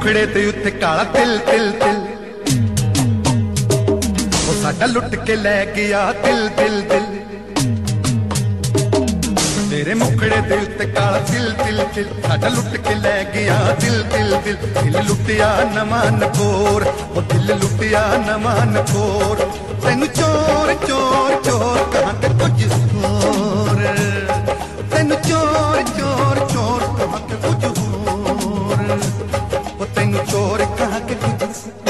मुखड़े ते उत्ते काला तिल तिल तिल, वो साडा लुट के लै गया दिल दिल दिल। तेरे मुखड़े ते उत्ते काला तिल तिल तिल, साडा लुट के लै गया दिल दिल दिल। दिल लुटिया नवां नकोर, वो दिल लुटिया नवां नकोर। तैनू चोर चोर चोर कहां के कुछ होर, तैनू चोर चोर चोर कहां के कुछ होर, वो तैनू चोर कहां के कुछ।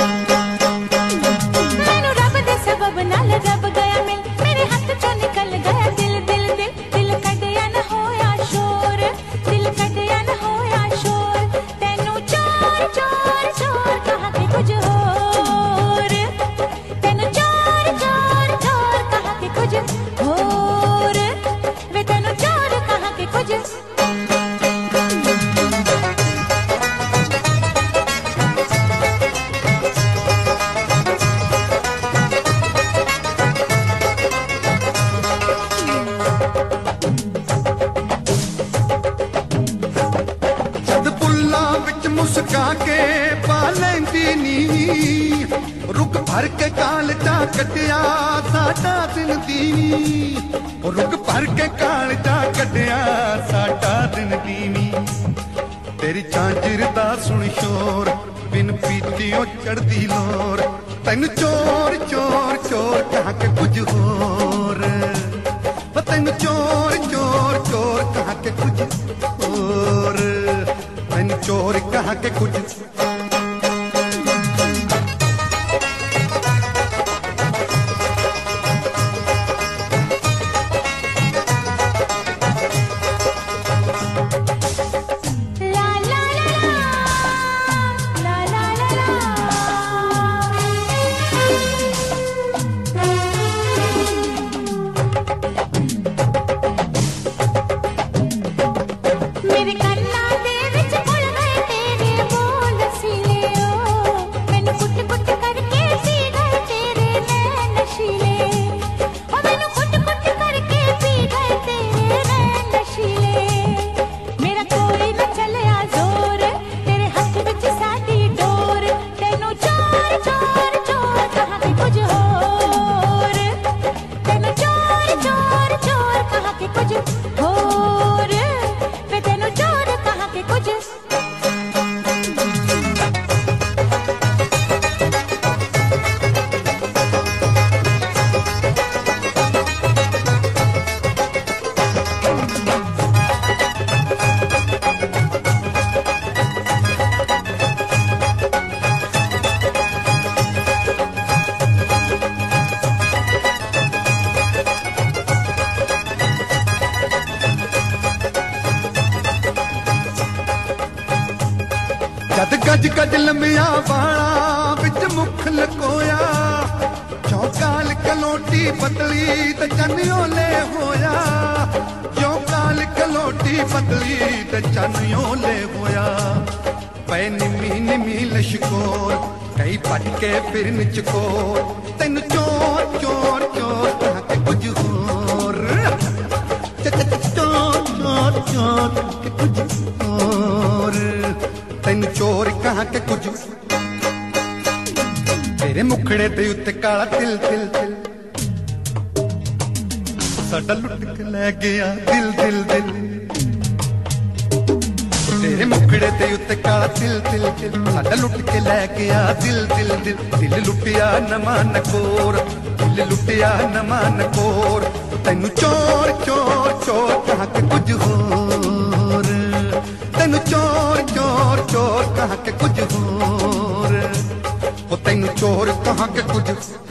मैनू रब दे सबब नाल रब गया मिल, मेरे हाथ चों निकल गया दिल दिल दिल। दिल कड्डिया न होया शोर, दिल कड्डिया न होया शोर। तैनू चोर चोर चोर कहां के कुछ होर, तैनू चोर चोर चोर कहां के कुछ होर, वे तैनू चोर कहां के कुछ। मुस्का के पा लैंदी नी, रुक भर के काल चा कटिया साडा दिन दीनी। रुक भर के काल चा कटिया साडा दिन दीनी। तेरी झांझर दा सुन शोर, बिन पीतियों चढ़दी लोर। तैनू चोर चोर चोर कहां के कुछ होर, तैनू चोर चोर चोर कहां के कुछ होर, तैनू चोर कहां के कुछ। मेरे कन्ना दे विच घुल गए तेरे बोल सीले ओ, मैनू कुट कुट करके पी गए तेरे नैन नशीले। ओ मैनू कुट कुट करके पी गए तेरे नैन नशीले। मेरा कोई न चलिया जोर, तेरे हाथ विच साडी डोर। तैनू चोर चोर चोर कहां के कुछ होर, तैनू चोर चोर चोर कहां के कुछ होर, वे तैनू चोर कहां के कुछ। जद गज गज लंबिया बाणा विच मुख लकोया, चौकाल कलोटी पतली ते चनियोले होया। चौकाल कलोटी पतली ते चनियोले होया। पै निमी निमी लशकोर, कई पट के फिरन चकोर। तैनू चोर चोर चोर कहां के कुछ होर, चोर चोर चोर के कुछ होर, तैनू चोर कहां के कुछ। तेरे मुखड़े ते उत्ते काला तिल तिल तिल, साडा लुट के लै गया दिल दिल दिल। तेरे मुखड़े ते उत्ते काला तिल तिल तिल, साडा लुट के लै गया दिल दिल दिल। दिल लुटिया नवां नकोर, दिल लुटिया नवां नकोर। तैनू चोर चोर चोर कहां के कुछ होर, तैनू चोर चोर चोर कहां के कुछ होर, वो तैनू चोर कहां के कुछ।